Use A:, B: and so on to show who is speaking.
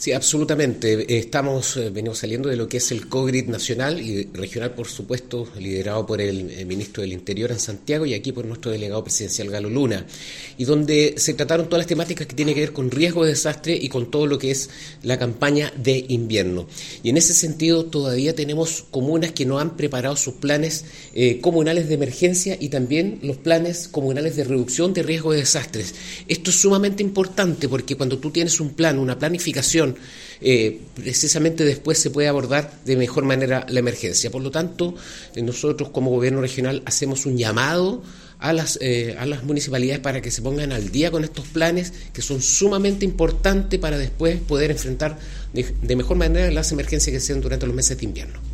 A: Sí, absolutamente. Venimos saliendo de lo que es el COGRID nacional y regional, por supuesto, liderado por el ministro del Interior en Santiago y aquí por nuestro delegado presidencial Galo Luna, y donde se trataron todas las temáticas que tienen que ver con riesgo de desastre y con todo lo que es la campaña de invierno. Y en ese sentido todavía tenemos comunas que no han preparado sus planes comunales de emergencia y también los planes comunales de reducción de riesgo de desastres. Esto es sumamente importante porque cuando tú tienes un plan, una planificación, precisamente después se puede abordar de mejor manera la emergencia. Por lo tanto, nosotros como gobierno regional hacemos un llamado a las municipalidades para que se pongan al día con estos planes que son sumamente importantes para después poder enfrentar de mejor manera las emergencias que sean durante los meses de invierno.